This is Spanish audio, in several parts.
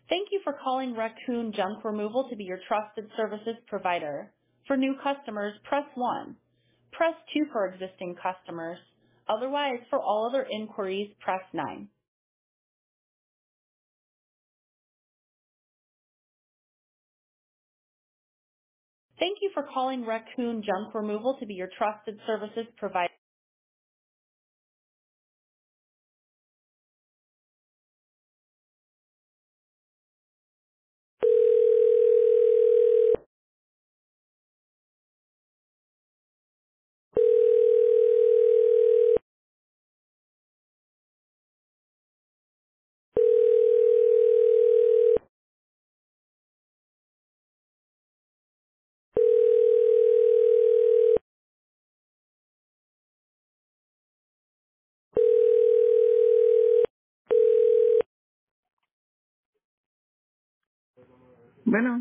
Thank you for calling Raccoon Junk Removal to be your trusted services provider. For new customers, press 1. Press 2 for existing customers. Otherwise, for all other inquiries, press 9. Thank you for calling Raccoon Junk Removal to be your trusted services provider. Bueno,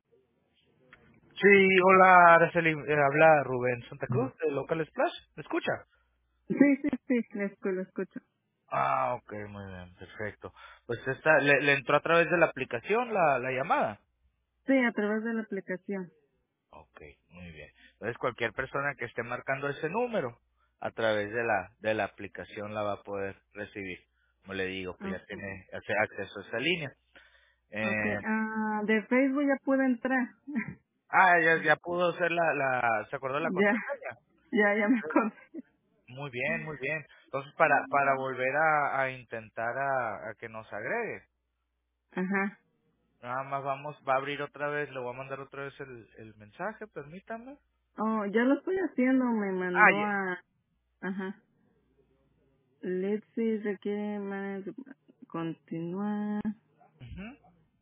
Sí, hola, Araceli, habla Rubén Santa Cruz de Local Splash. ¿Me escucha? sí, sí, sí, lo escucho. Ah, ok, muy bien, perfecto. Pues le entró a través de la aplicación la llamada. Sí, a través de la aplicación. Ok, muy bien. Entonces cualquier persona que esté marcando ese número a través de la aplicación la va a poder recibir. Como le digo, pues ya Okay, tiene acceso a esa línea. okay. Eh, De Facebook ya pude entrar. ya pudo hacer ¿se acordó de la Ya, contraseña? ya me acordé. Muy bien, muy bien. Entonces, para volver a intentar a que nos agregue, Ajá. nada más va a abrir otra vez, le voy a mandar otra vez el mensaje, permítame. Oh, ya lo estoy haciendo, me Ah, mandó a... Ajá. Let's see, requiere continuar. ujú.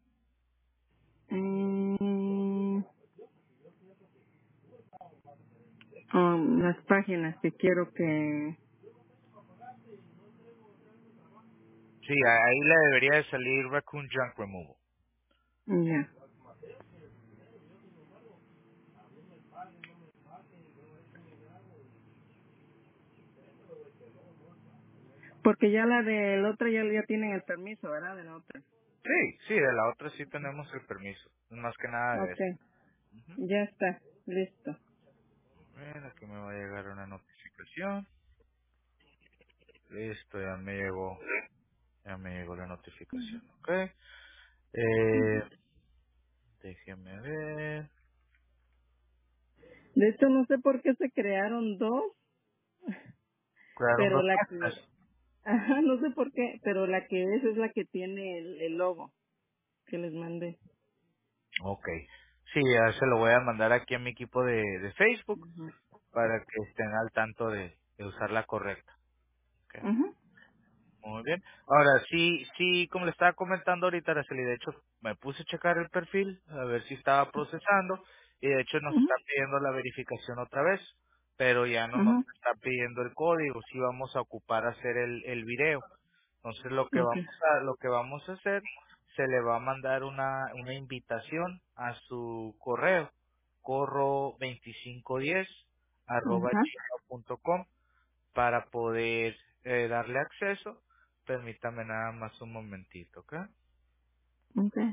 Eh, las páginas que quiero que... Sí, ahí le debería de salir Raccoon Junk Removal. Ya. Porque ya la del otro ya tienen el permiso, ¿verdad? De la otra. Sí, sí, de la otra sí tenemos el permiso. Más que nada de esta. Okay, Ujú. ya está, listo. Bien, aquí me va a llegar una notificación. Listo, ya me llegó la notificación, ¿ok? Déjeme ver. De hecho, no sé por qué se crearon dos, Crearon pero dos la que... páginas. Ajá, no sé por qué, pero la que es la que tiene el logo que les mandé. Ok. Sí, ya se lo voy a mandar aquí a mi equipo de Facebook Ajá. para que estén al tanto de usar la correcta. Ok. Ajá. Muy bien. Ahora, sí, como le estaba comentando ahorita, Araceli, de hecho, me puse a checar el perfil, a ver si estaba procesando, y de hecho nos Ajá. está pidiendo la verificación otra vez, pero ya no nos Ajá. está pidiendo el código, sí vamos a ocupar hacer el video. Entonces Okay. lo que vamos a hacer, se le va a mandar una invitación a su correo, corro2510 Ajá. gmail.com para poder darle acceso. Permítame nada más un momentito, ¿ok? Okay.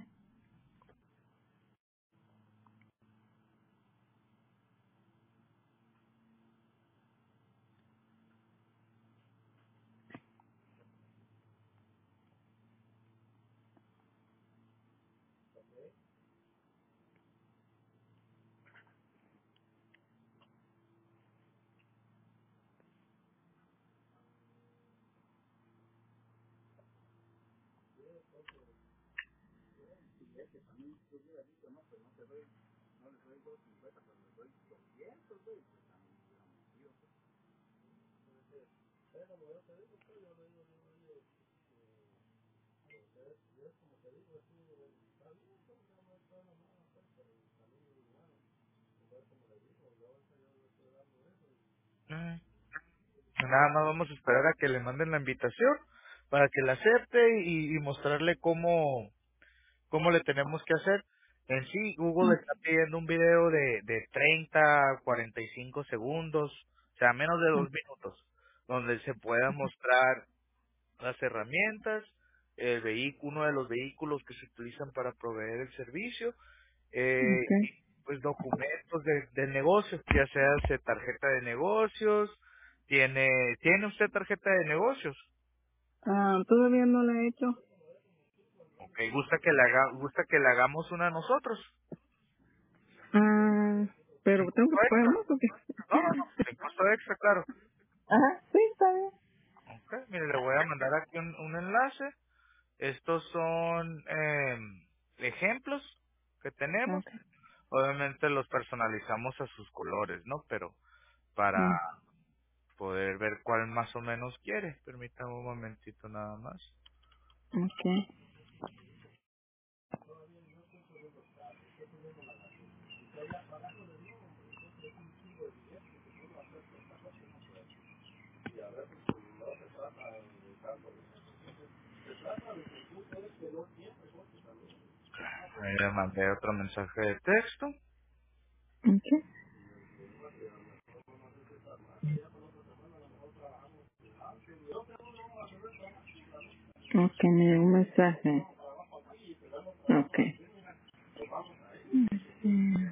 Mm, Nada más vamos a esperar a que le manden la invitación para que la acepte y mostrarle cómo le tenemos que hacer. En sí, Google está pidiendo un video de 30, 45 segundos, o sea, menos de 2 minutos, donde se pueda mostrar las herramientas uno de los vehículos que se utilizan para proveer el servicio, Okay. pues documentos de negocios, ya sea tarjeta de negocios, ¿tiene usted tarjeta de negocios? Todavía no la he hecho. Ok, gusta que le hagamos una a nosotros. Ah, pero ¿Sin tengo costo que pagar extra? más porque... No, no, no, sin costo extra, claro. Ajá, sí, está bien. Ok, mire, le voy a mandar aquí un enlace. Estos son ejemplos que tenemos. Okay. Obviamente los personalizamos a sus colores, ¿no? Pero para Mm, poder ver cuál más o menos quiere. Permítame un momentito nada más. okay. Ahí le mandé otro mensaje de texto. Okay. Okay, me dio un mensaje. Okay. Mm,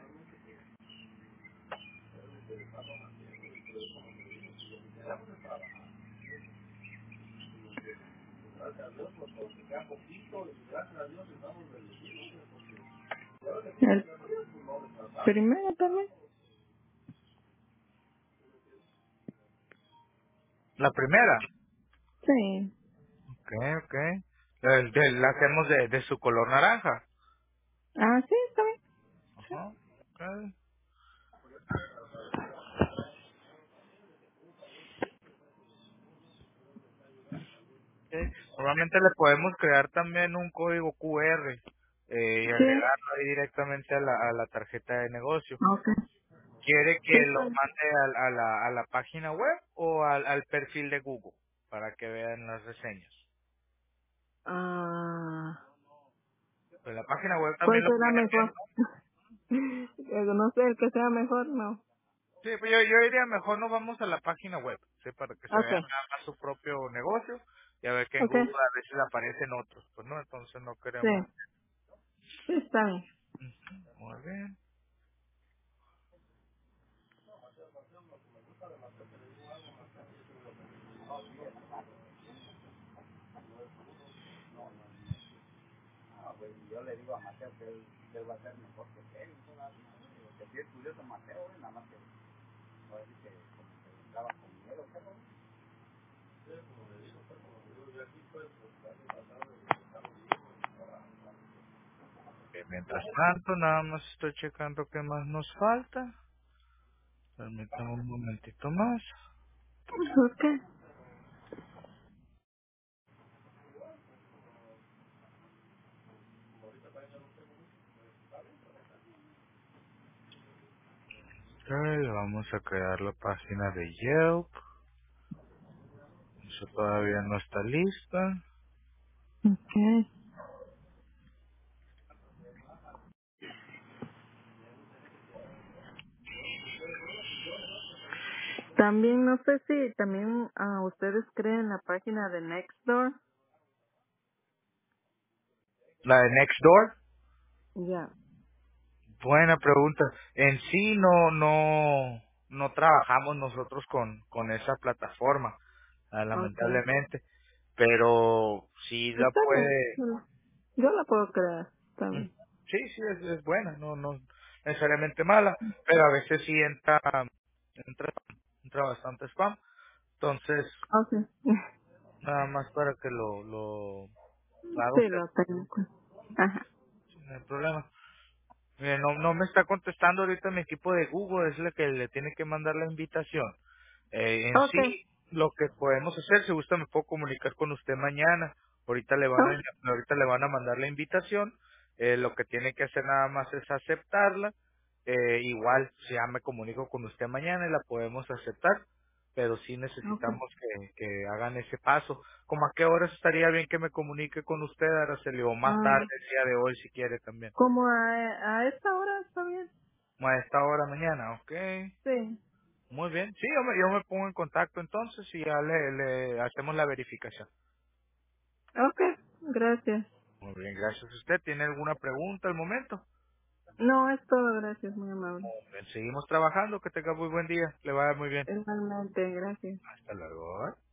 ¿el primero también? La primera. Sí. Ok, ok. La hacemos de su color naranja. Sí, está bien. Ajá. Ok. Ok. Normalmente le podemos crear también un código QR y Sí. agregarlo ahí directamente a la tarjeta de negocio. Okay. ¿Quiere Sí, que lo está bien. mande a la página web o al perfil de Google para que vean las reseñas? Ah, Pues la página web también ¿cuál lo será pueden ver, mejor? ¿no? No sé, el que sea mejor, no. Sí, pues yo diría mejor nos vamos a la página web, ¿sí? Para que se vea Okay. nada más su propio negocio y a ver que en Okay. Google a veces aparecen otros, pues no, entonces no Sí. queremos. Sí, está bien. Ujú, muy bien. Mientras tanto, nada más estoy checando qué más nos falta. Permítame un momentito más. Okay. Ok, vamos a crear la página de Yelp. Eso todavía no está lista. Okay. También no sé si también ustedes creen la página de Nextdoor. La de Nextdoor. Ya. Buena pregunta. En sí no trabajamos nosotros con esa plataforma, Okay. lamentablemente. Pero sí la Está bien. puede. Yo la puedo crear. Está Mm, bien. sí, sí, es buena, no necesariamente mala, pero a veces sí entra bastante spam. Entonces, Okay. nada más para que lo haga Sí, usted, lo tengo. Ajá. no hay problema. No me está contestando ahorita mi equipo de Google, es el que le tiene que mandar la invitación. En Okay. sí, lo que podemos hacer, si gusta me puedo comunicar con usted mañana. Ahorita le van a mandar la invitación. Lo que tiene que hacer nada más es aceptarla. Igual, si ya me comunico con usted mañana y la podemos aceptar, pero sí Okay. necesitamos que hagan ese paso. ¿Cómo a qué horas estaría bien que me comunique con usted, Araceli? O más tarde, Ah, el día de hoy, si quiere también. como a esta hora está bien. Como a esta hora mañana, ok. Sí. Muy bien. Sí, yo me pongo en contacto entonces y ya le hacemos la verificación. Okay. Gracias. Muy bien, gracias a usted. ¿Tiene alguna pregunta al momento? No, es todo, gracias, muy amable. Bien, seguimos trabajando. Que tenga muy buen día. Le vaya muy bien. Igualmente, gracias. Hasta luego. ¿Eh?